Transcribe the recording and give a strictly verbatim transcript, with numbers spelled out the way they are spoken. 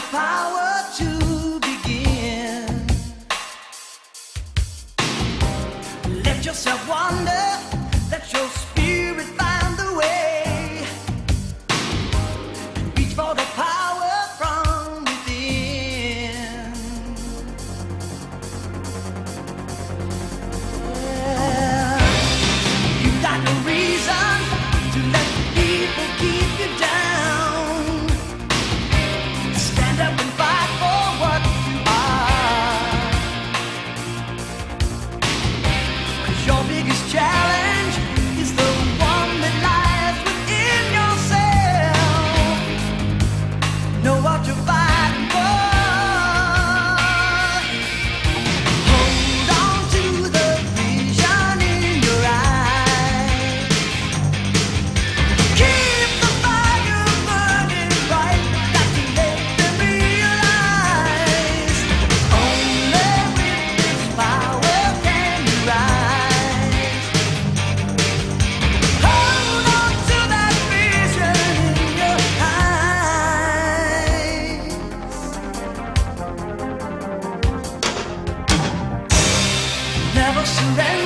power to begin. Let yourself wander, let your spirit find the way. Reach for the power from within. Yeah. You've got no reason to let people keep you down. Stand up and fight for what you are. 'Cause your biggest challenge is the one that lies within yourself. Know what you're fighting for. Hold on to the vision in your eyes. Keep the fire burning bright. Got to let them realize only with this power can you rise. Hold on to that vision in your eyes. Never surrender.